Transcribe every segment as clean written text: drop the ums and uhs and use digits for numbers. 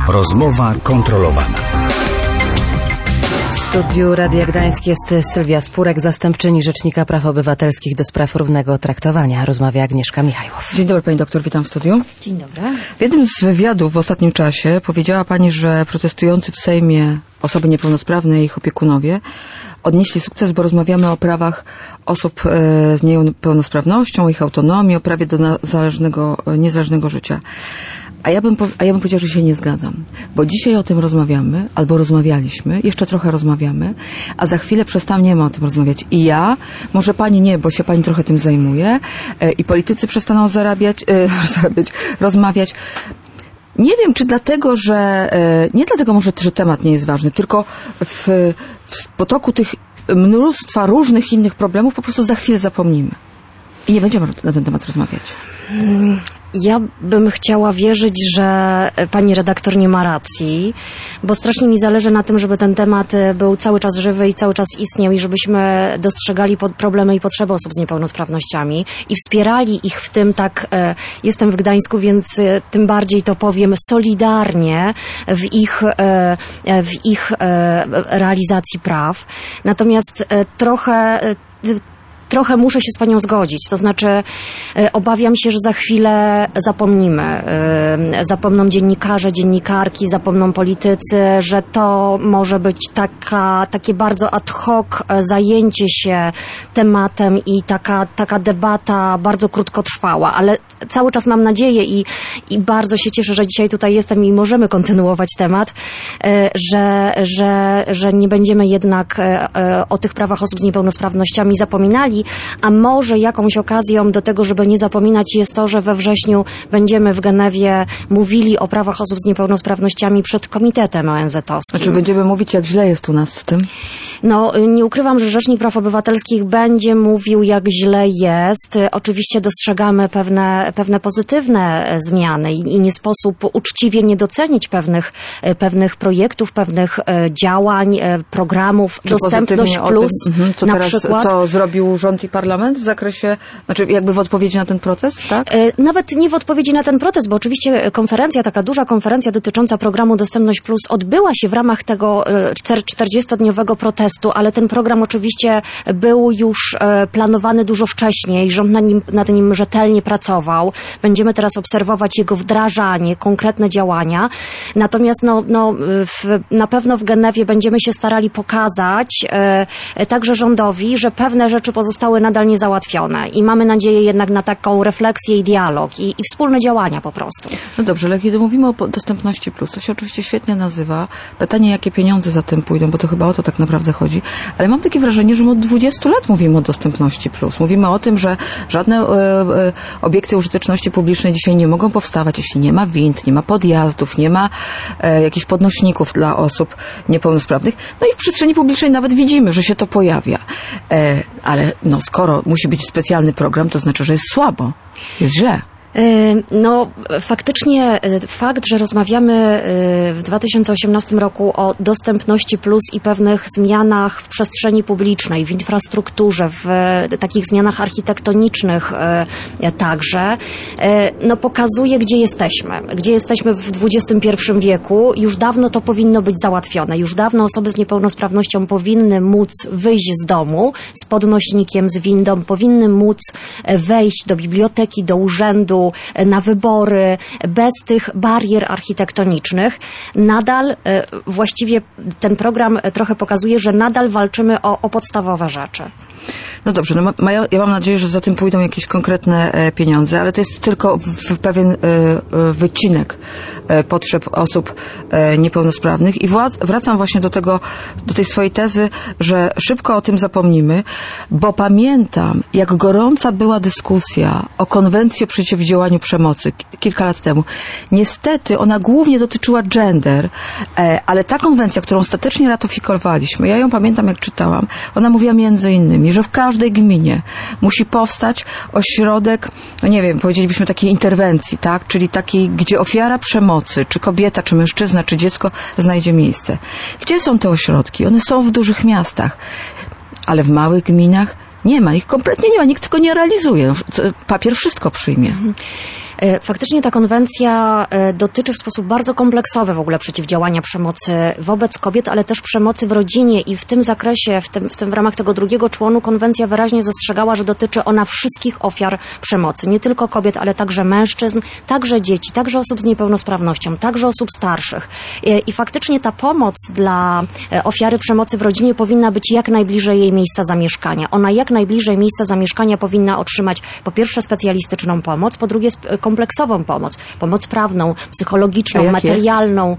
Rozmowa kontrolowana. W studiu Radia Gdańsk jest Sylwia Spurek, zastępczyni Rzecznika Praw Obywatelskich do spraw równego traktowania. Rozmawia Agnieszka Michajłow. Dzień dobry pani doktor, witam w studiu. Dzień dobry. W jednym z wywiadów w ostatnim czasie powiedziała pani, że protestujący w Sejmie osoby niepełnosprawne i ich opiekunowie odnieśli sukces, bo rozmawiamy o prawach osób z niepełnosprawnością, ich autonomii, o prawie do niezależnego życia. A ja bym powiedziała, że się nie zgadzam. Bo dzisiaj o tym rozmawiamy, albo rozmawialiśmy, jeszcze trochę rozmawiamy, a za chwilę przestaniemy o tym rozmawiać. I ja, może pani nie, bo się pani trochę tym zajmuje, i politycy przestaną rozmawiać. Nie wiem, czy dlatego, że... Nie dlatego może, że temat nie jest ważny, tylko w potoku tych mnóstwa różnych innych problemów po prostu za chwilę zapomnimy. I nie będziemy na ten temat rozmawiać. Ja bym chciała wierzyć, że pani redaktor nie ma racji, bo strasznie mi zależy na tym, żeby ten temat był cały czas żywy i cały czas istniał i żebyśmy dostrzegali problemy i potrzeby osób z niepełnosprawnościami i wspierali ich w tym, tak, jestem w Gdańsku, więc tym bardziej to powiem, solidarnie w ich realizacji praw. Natomiast trochę muszę się z panią zgodzić, to znaczy obawiam się, że za chwilę zapomnimy. Zapomną dziennikarze, dziennikarki, zapomną politycy, że to może być takie bardzo ad hoc zajęcie się tematem i taka debata bardzo krótkotrwała, ale cały czas mam nadzieję i bardzo się cieszę, że dzisiaj tutaj jestem i możemy kontynuować temat, że nie będziemy jednak o tych prawach osób z niepełnosprawnościami zapominali, a może jakąś okazją do tego, żeby nie zapominać, jest to, że we wrześniu będziemy w Genewie mówili o prawach osób z niepełnosprawnościami przed Komitetem ONZ-owskim. Znaczy będziemy mówić, jak źle jest u nas z tym? No, nie ukrywam, że Rzecznik Praw Obywatelskich będzie mówił, jak źle jest. Oczywiście dostrzegamy pewne pozytywne zmiany i nie sposób uczciwie nie docenić pewnych projektów, pewnych działań, programów. Czy Dostępność Plus co na teraz, przykład. Co zrobił rząd i parlament w zakresie, znaczy jakby w odpowiedzi na ten protest, tak? Nawet nie w odpowiedzi na ten protest, bo oczywiście konferencja, taka duża konferencja dotycząca programu Dostępność Plus odbyła się w ramach tego 40-dniowego protestu, ale ten program oczywiście był już planowany dużo wcześniej. Rząd nad nim rzetelnie pracował. Będziemy teraz obserwować jego wdrażanie, konkretne działania. Natomiast na pewno w Genewie będziemy się starali pokazać także rządowi, że pewne rzeczy pozostały nadal niezałatwione i mamy nadzieję jednak na taką refleksję i dialog i wspólne działania po prostu. No dobrze, ale kiedy mówimy o Dostępności Plus, to się oczywiście świetnie nazywa. Pytanie, jakie pieniądze za tym pójdą, bo to chyba o to tak naprawdę chodzi. Ale mam takie wrażenie, że my od 20 lat mówimy o Dostępności Plus. Mówimy o tym, że żadne obiekty użyteczności publicznej dzisiaj nie mogą powstawać, jeśli nie ma wind, nie ma podjazdów, nie ma jakichś podnośników dla osób niepełnosprawnych. No i w przestrzeni publicznej nawet widzimy, że się to pojawia. Ale skoro musi być specjalny program, to znaczy, że jest słabo, jest źle. No, faktycznie fakt, że rozmawiamy w 2018 roku o Dostępności Plus i pewnych zmianach w przestrzeni publicznej, w infrastrukturze, w takich zmianach architektonicznych także, pokazuje, gdzie jesteśmy. Gdzie jesteśmy w XXI wieku. Już dawno to powinno być załatwione. Już dawno osoby z niepełnosprawnością powinny móc wyjść z domu z podnośnikiem, z windą, powinny móc wejść do biblioteki, do urzędu, na wybory, bez tych barier architektonicznych. Nadal właściwie ten program trochę pokazuje, że nadal walczymy o podstawowe rzeczy. No dobrze, ja mam nadzieję, że za tym pójdą jakieś konkretne pieniądze, ale to jest tylko pewien wycinek potrzeb osób niepełnosprawnych i wracam właśnie do tej swojej tezy, że szybko o tym zapomnimy, bo pamiętam, jak gorąca była dyskusja o konwencji o przeciwdziałaniu przemocy kilka lat temu. Niestety ona głównie dotyczyła gender, ale ta konwencja, którą ostatecznie ratyfikowaliśmy, ja ją pamiętam, jak czytałam, ona mówiła między innymi, że w każdej gminie musi powstać ośrodek, powiedzielibyśmy takiej interwencji, tak? Czyli takiej, gdzie ofiara przemocy, czy kobieta, czy mężczyzna, czy dziecko znajdzie miejsce. Gdzie są te ośrodki? One są w dużych miastach, ale w małych gminach Nie ma, ich kompletnie nie ma, nikt tego nie realizuje. Papier wszystko przyjmie. Faktycznie ta konwencja dotyczy w sposób bardzo kompleksowy w ogóle przeciwdziałania przemocy wobec kobiet, ale też przemocy w rodzinie i w tym zakresie, w ramach tego drugiego członu konwencja wyraźnie zastrzegała, że dotyczy ona wszystkich ofiar przemocy. Nie tylko kobiet, ale także mężczyzn, także dzieci, także osób z niepełnosprawnością, także osób starszych. I faktycznie ta pomoc dla ofiary przemocy w rodzinie powinna być jak najbliżej jej miejsca zamieszkania. Ona jak najbliżej miejsca zamieszkania powinna otrzymać po pierwsze specjalistyczną pomoc, po drugie kompleksową pomoc prawną, psychologiczną, materialną.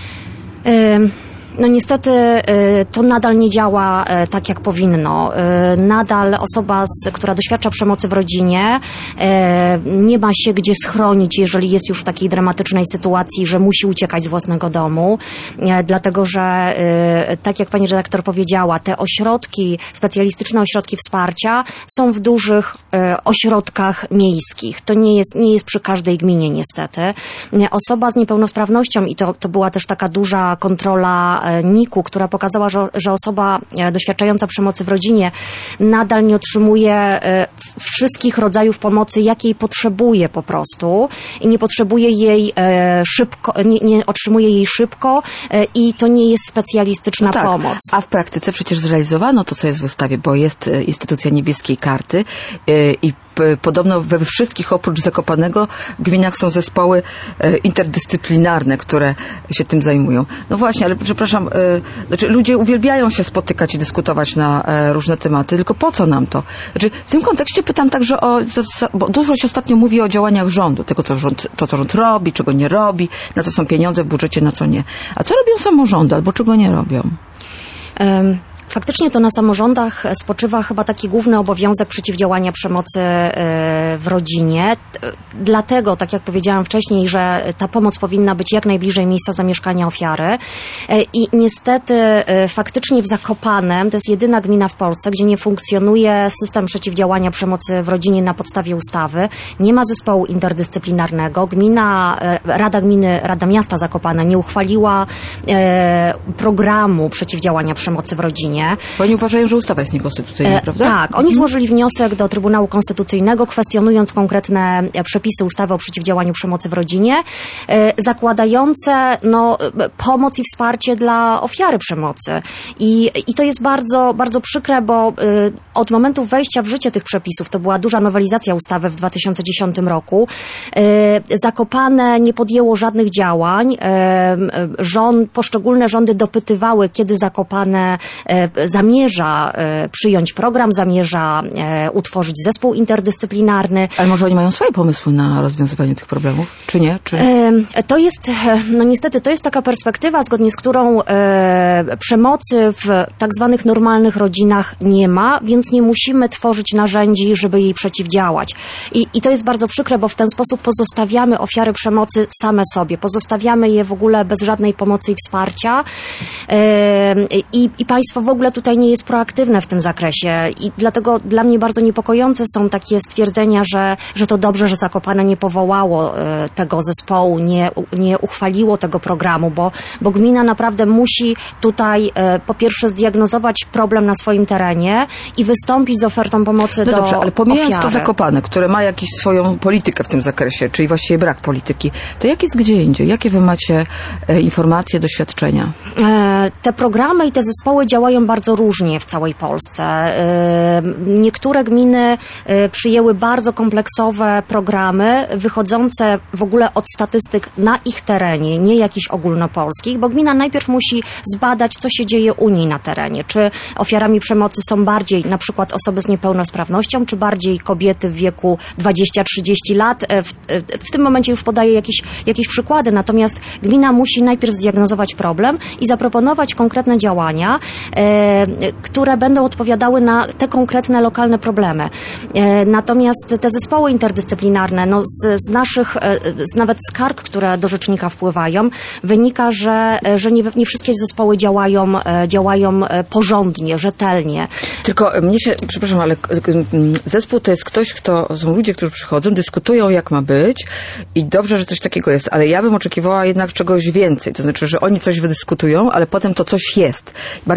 No niestety to nadal nie działa tak, jak powinno. Nadal osoba, która doświadcza przemocy w rodzinie, nie ma się gdzie schronić, jeżeli jest już w takiej dramatycznej sytuacji, że musi uciekać z własnego domu. Dlatego, że tak jak pani redaktor powiedziała, te ośrodki, specjalistyczne ośrodki wsparcia są w dużych ośrodkach miejskich. To nie jest przy każdej gminie niestety. Osoba z niepełnosprawnością, i to była też taka duża kontrola NIK-u, która pokazała, że osoba doświadczająca przemocy w rodzinie nadal nie otrzymuje wszystkich rodzajów pomocy, jakiej potrzebuje po prostu i nie potrzebuje jej szybko, nie otrzymuje jej szybko i to nie jest specjalistyczna pomoc. A w praktyce przecież zrealizowano to, co jest w ustawie, bo jest instytucja Niebieskiej Karty i podobno we wszystkich oprócz Zakopanego gminach są zespoły interdyscyplinarne, które się tym zajmują. No właśnie, ale przepraszam, znaczy ludzie uwielbiają się spotykać i dyskutować na różne tematy, tylko po co nam to? Znaczy, w tym kontekście pytam także bo dużo się ostatnio mówi o działaniach rządu, tego co rząd robi, czego nie robi, na co są pieniądze w budżecie, na co nie. A co robią samorządy albo czego nie robią? Faktycznie to na samorządach spoczywa chyba taki główny obowiązek przeciwdziałania przemocy w rodzinie. Dlatego, tak jak powiedziałam wcześniej, że ta pomoc powinna być jak najbliżej miejsca zamieszkania ofiary. I niestety faktycznie w Zakopanem, to jest jedyna gmina w Polsce, gdzie nie funkcjonuje system przeciwdziałania przemocy w rodzinie na podstawie ustawy. Nie ma zespołu interdyscyplinarnego. Rada Miasta Zakopane nie uchwaliła programu przeciwdziałania przemocy w rodzinie. Bo oni uważają, że ustawa jest niekonstytucyjna, prawda? Tak, oni złożyli wniosek do Trybunału Konstytucyjnego, kwestionując konkretne przepisy ustawy o przeciwdziałaniu przemocy w rodzinie, zakładające pomoc i wsparcie dla ofiary przemocy. I to jest bardzo, bardzo przykre, bo od momentu wejścia w życie tych przepisów, to była duża nowelizacja ustawy w 2010 roku, Zakopane nie podjęło żadnych działań. Poszczególne rządy dopytywały, kiedy Zakopane zamierza przyjąć program, zamierza utworzyć zespół interdyscyplinarny. Ale może oni mają swoje pomysły na rozwiązywanie tych problemów? Czy nie? To jest, niestety, to jest taka perspektywa, zgodnie z którą przemocy w tak zwanych normalnych rodzinach nie ma, więc nie musimy tworzyć narzędzi, żeby jej przeciwdziałać. I to jest bardzo przykre, bo w ten sposób pozostawiamy ofiary przemocy same sobie. Pozostawiamy je w ogóle bez żadnej pomocy i wsparcia. I państwo w ogóle tutaj nie jest proaktywne w tym zakresie. I dlatego dla mnie bardzo niepokojące są takie stwierdzenia, że to dobrze, że Zakopane nie powołało tego zespołu, nie uchwaliło tego programu, bo gmina naprawdę musi tutaj po pierwsze zdiagnozować problem na swoim terenie i wystąpić z ofertą pomocy do dobrze, ale pomijając ofiary. to Zakopane, które ma jakąś swoją politykę w tym zakresie, czyli właściwie brak polityki, to jak jest gdzie indziej? Jakie wy macie informacje, doświadczenia? Te programy i te zespoły działają bardzo różnie w całej Polsce. Niektóre gminy przyjęły bardzo kompleksowe programy wychodzące w ogóle od statystyk na ich terenie, nie jakichś ogólnopolskich, bo gmina najpierw musi zbadać, co się dzieje u niej na terenie. Czy ofiarami przemocy są bardziej na przykład osoby z niepełnosprawnością, czy bardziej kobiety w wieku 20-30 lat. W tym momencie już podaję jakieś przykłady, natomiast gmina musi najpierw zdiagnozować problem i zaproponować konkretne działania, które będą odpowiadały na te konkretne lokalne problemy. Natomiast te zespoły interdyscyplinarne, z naszych, nawet skarg, które do rzecznika wpływają, wynika, że nie wszystkie zespoły działają porządnie, rzetelnie. Tylko mnie się, przepraszam, ale zespół to jest ktoś, są ludzie, którzy przychodzą, dyskutują, jak ma być i dobrze, że coś takiego jest, ale ja bym oczekiwała jednak czegoś więcej. To znaczy, że oni coś wydyskutują, ale potem to coś jest. Bardziej o to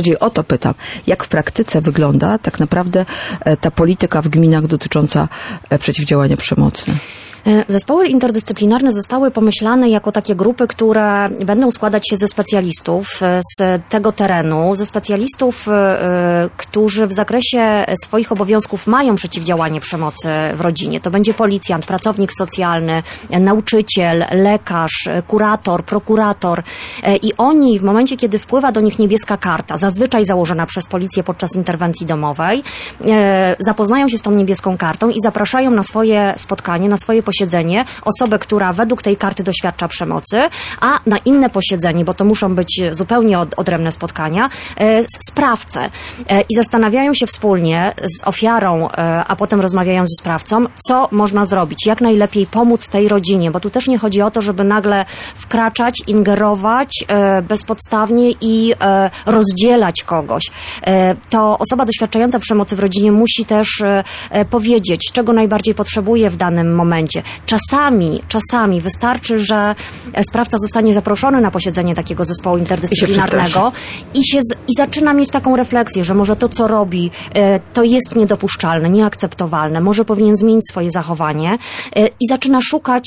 zapytam, jak w praktyce wygląda tak naprawdę ta polityka w gminach dotycząca przeciwdziałania przemocy? Zespoły interdyscyplinarne zostały pomyślane jako takie grupy, które będą składać się ze specjalistów z tego terenu, ze specjalistów, którzy w zakresie swoich obowiązków mają przeciwdziałanie przemocy w rodzinie. To będzie policjant, pracownik socjalny, nauczyciel, lekarz, kurator, prokurator i oni w momencie, kiedy wpływa do nich niebieska karta, zazwyczaj założona przez policję podczas interwencji domowej, zapoznają się z tą niebieską kartą i zapraszają na swoje spotkanie, na swoje posiedzenie osobę, która według tej karty doświadcza przemocy, a na inne posiedzenie, bo to muszą być zupełnie odrębne spotkania, sprawcę. I zastanawiają się wspólnie z ofiarą, a potem rozmawiają ze sprawcą, co można zrobić, jak najlepiej pomóc tej rodzinie, bo tu też nie chodzi o to, żeby nagle wkraczać, ingerować bezpodstawnie i rozdzielać kogoś. To osoba doświadczająca przemocy w rodzinie musi też powiedzieć, czego najbardziej potrzebuje w danym momencie. Czasami wystarczy, że sprawca zostanie zaproszony na posiedzenie takiego zespołu interdyscyplinarnego i zaczyna mieć taką refleksję, że może to, co robi, to jest niedopuszczalne, nieakceptowalne, może powinien zmienić swoje zachowanie i zaczyna szukać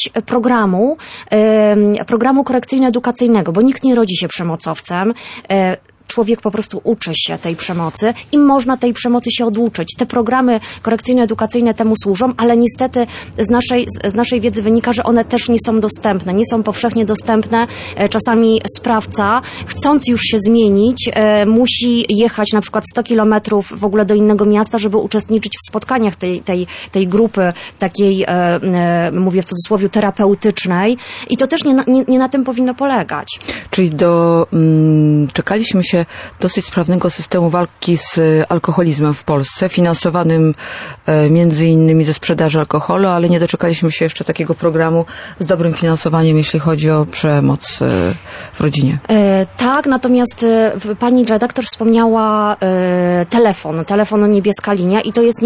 programu korekcyjno-edukacyjnego, bo nikt nie rodzi się przemocowcem. Człowiek po prostu uczy się tej przemocy i można tej przemocy się oduczyć. Te programy korekcyjno-edukacyjne temu służą, ale niestety z naszej wiedzy wynika, że one też nie są dostępne, nie są powszechnie dostępne. Czasami sprawca, chcąc już się zmienić, musi jechać na przykład 100 kilometrów w ogóle do innego miasta, żeby uczestniczyć w spotkaniach tej grupy, takiej, mówię w cudzysłowie, terapeutycznej i to też nie na tym powinno polegać. Czyli czekaliśmy się dosyć sprawnego systemu walki z alkoholizmem w Polsce, finansowanym między innymi ze sprzedaży alkoholu, ale nie doczekaliśmy się jeszcze takiego programu z dobrym finansowaniem, jeśli chodzi o przemoc w rodzinie. Tak, natomiast pani redaktor wspomniała telefon niebieska linia i to jest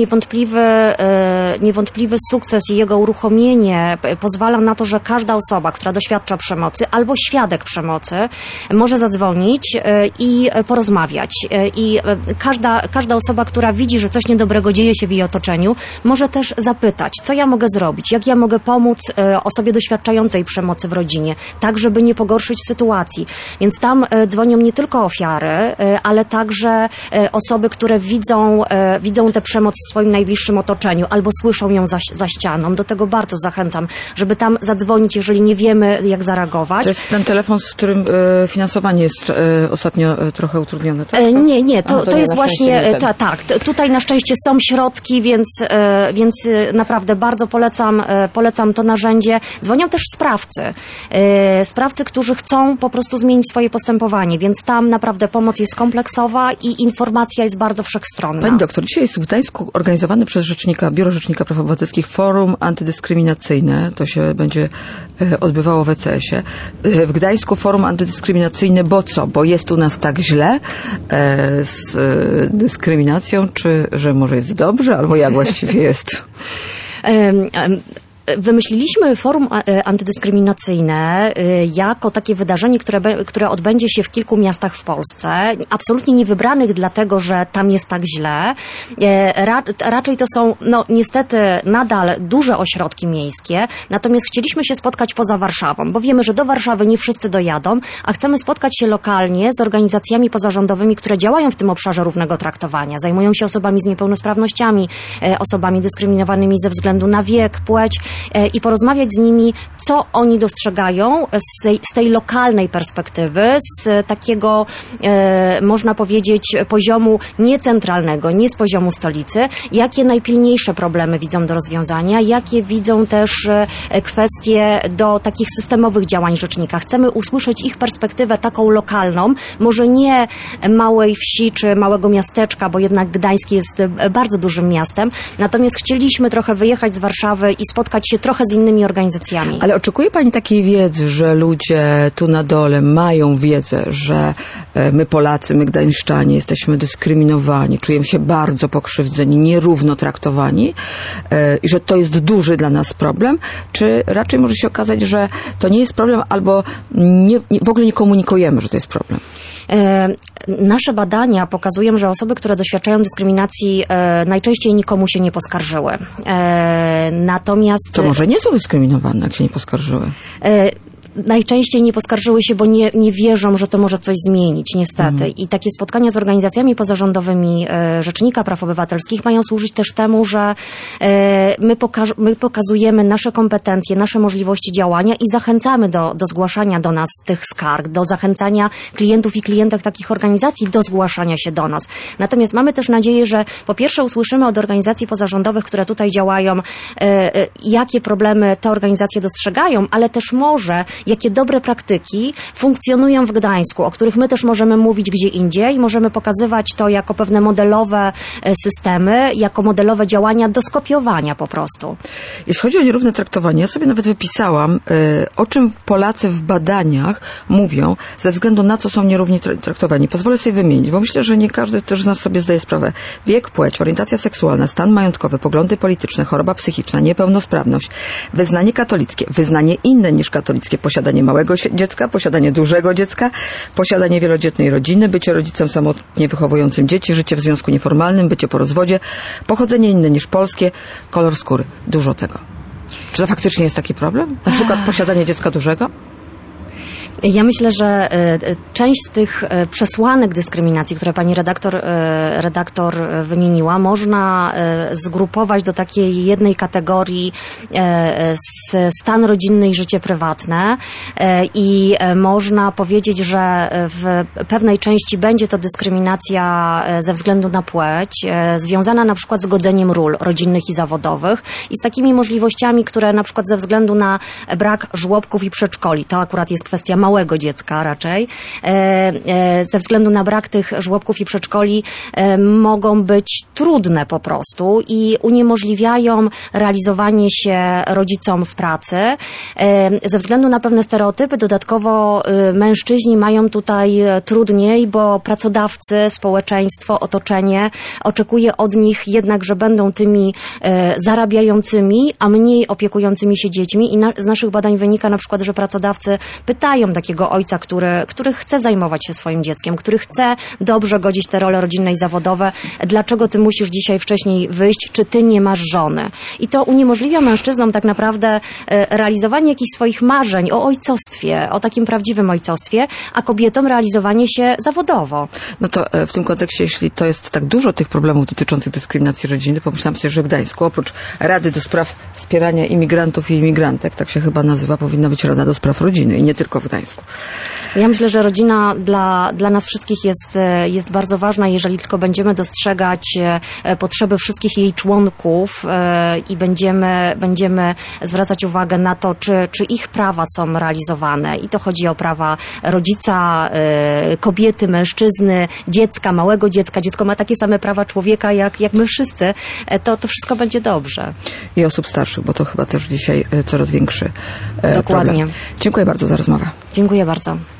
niewątpliwy sukces i jego uruchomienie pozwala na to, że każda osoba, która doświadcza przemocy albo świadek przemocy może zadzwonić i porozmawiać. I każda osoba, która widzi, że coś niedobrego dzieje się w jej otoczeniu, może też zapytać, co ja mogę zrobić, jak ja mogę pomóc osobie doświadczającej przemocy w rodzinie, tak, żeby nie pogorszyć sytuacji. Więc tam dzwonią nie tylko ofiary, ale także osoby, które widzą tę przemoc w swoim najbliższym otoczeniu albo słyszą ją za ścianą. Do tego bardzo zachęcam, żeby tam zadzwonić, jeżeli nie wiemy, jak zareagować. To jest ten telefon, z którym finansowanie jest ostatnio trochę utrudnione, tak? Nie, to jest właśnie, tak, tutaj na szczęście są środki, więc naprawdę bardzo polecam to narzędzie. Dzwonią też sprawcy, którzy chcą po prostu zmienić swoje postępowanie, więc tam naprawdę pomoc jest kompleksowa i informacja jest bardzo wszechstronna. Pani doktor, dzisiaj jest w Gdańsku organizowane przez Biuro Rzecznika Praw Obywatelskich Forum Antydyskryminacyjne. To się będzie odbywało w ECS-ie. W Gdańsku Forum Antydyskryminacyjne, bo co? Bo jest u nas tak źle z dyskryminacją, czy że może jest dobrze, albo jak właściwie jest? Wymyśliliśmy forum antydyskryminacyjne jako takie wydarzenie, które odbędzie się w kilku miastach w Polsce. Absolutnie nie wybranych dlatego, że tam jest tak źle. Raczej to są, niestety nadal duże ośrodki miejskie, natomiast chcieliśmy się spotkać poza Warszawą, bo wiemy, że do Warszawy nie wszyscy dojadą, a chcemy spotkać się lokalnie z organizacjami pozarządowymi, które działają w tym obszarze równego traktowania. Zajmują się osobami z niepełnosprawnościami, osobami dyskryminowanymi ze względu na wiek, płeć, i porozmawiać z nimi, co oni dostrzegają z tej lokalnej perspektywy, z takiego, można powiedzieć, poziomu niecentralnego, nie z poziomu stolicy, jakie najpilniejsze problemy widzą do rozwiązania, jakie widzą też kwestie do takich systemowych działań rzecznika. Chcemy usłyszeć ich perspektywę taką lokalną, może nie małej wsi czy małego miasteczka, bo jednak Gdańsk jest bardzo dużym miastem, natomiast chcieliśmy trochę wyjechać z Warszawy i spotkać się trochę z innymi organizacjami. Ale oczekuje pani takiej wiedzy, że ludzie tu na dole mają wiedzę, że my Polacy, my Gdańszczanie jesteśmy dyskryminowani, czujemy się bardzo pokrzywdzeni, nierówno traktowani i że to jest duży dla nas problem, czy raczej może się okazać, że to nie jest problem albo w ogóle nie komunikujemy, że to jest problem? Nasze badania pokazują, że osoby, które doświadczają dyskryminacji, najczęściej nikomu się nie poskarżyły. Natomiast... To może nie są dyskryminowane, jak się nie poskarżyły? Najczęściej nie poskarżyły się, bo nie wierzą, że to może coś zmienić, niestety. I takie spotkania z organizacjami pozarządowymi Rzecznika Praw Obywatelskich mają służyć też temu, że my pokazujemy nasze kompetencje, nasze możliwości działania i zachęcamy do zgłaszania do nas tych skarg, do zachęcania klientów i klientek takich organizacji do zgłaszania się do nas. Natomiast mamy też nadzieję, że po pierwsze usłyszymy od organizacji pozarządowych, które tutaj działają, jakie problemy te organizacje dostrzegają, ale też może jakie dobre praktyki funkcjonują w Gdańsku, o których my też możemy mówić gdzie indziej. Możemy pokazywać to jako pewne modelowe systemy, jako modelowe działania do skopiowania po prostu. Jeśli chodzi o nierówne traktowanie, ja sobie nawet wypisałam, o czym Polacy w badaniach mówią, ze względu na co są nierównie traktowani. Pozwolę sobie wymienić, bo myślę, że nie każdy też z nas sobie zdaje sprawę. Wiek, płeć, orientacja seksualna, stan majątkowy, poglądy polityczne, choroba psychiczna, niepełnosprawność, wyznanie katolickie, wyznanie inne niż katolickie, posiadanie małego dziecka, posiadanie dużego dziecka, posiadanie wielodzietnej rodziny, bycie rodzicem samotnie wychowującym dzieci, życie w związku nieformalnym, bycie po rozwodzie, pochodzenie inne niż polskie, kolor skóry. Dużo tego. Czy to faktycznie jest taki problem? Na przykład posiadanie dziecka dużego? Ja myślę, że część z tych przesłanek dyskryminacji, które pani redaktor wymieniła, można zgrupować do takiej jednej kategorii stan rodzinny i życie prywatne i można powiedzieć, że w pewnej części będzie to dyskryminacja ze względu na płeć, związana na przykład z godzeniem ról rodzinnych i zawodowych i z takimi możliwościami, które na przykład ze względu na brak żłobków i przedszkoli, to akurat jest kwestia małego dziecka raczej, ze względu na brak tych żłobków i przedszkoli mogą być trudne po prostu i uniemożliwiają realizowanie się rodzicom w pracy. Ze względu na pewne stereotypy dodatkowo mężczyźni mają tutaj trudniej, bo pracodawcy, społeczeństwo, otoczenie oczekuje od nich jednak, że będą tymi zarabiającymi, a mniej opiekującymi się dziećmi i z naszych badań wynika na przykład, że pracodawcy pytają takiego ojca, który chce zajmować się swoim dzieckiem, który chce dobrze godzić te role rodzinne i zawodowe. Dlaczego ty musisz dzisiaj wcześniej wyjść? Czy ty nie masz żony? I to uniemożliwia mężczyznom tak naprawdę realizowanie jakichś swoich marzeń o ojcostwie, o takim prawdziwym ojcostwie, a kobietom realizowanie się zawodowo. No to w tym kontekście, jeśli to jest tak dużo tych problemów dotyczących dyskryminacji rodziny, pomyślałam sobie, że w Gdańsku oprócz Rady do Spraw Wspierania Imigrantów i Imigrantek, tak się chyba nazywa, powinna być Rada do Spraw Rodziny i nie tylko w Gdańsku. Ja myślę, że rodzina dla nas wszystkich jest bardzo ważna, jeżeli tylko będziemy dostrzegać potrzeby wszystkich jej członków i będziemy zwracać uwagę na to, czy ich prawa są realizowane. I to chodzi o prawa rodzica, kobiety, mężczyzny, dziecka, małego dziecka. Dziecko ma takie same prawa człowieka jak my wszyscy. To wszystko będzie dobrze. I osób starszych, bo to chyba też dzisiaj coraz większy Dokładnie. problem. Dziękuję bardzo za rozmowę. Dziękuję bardzo.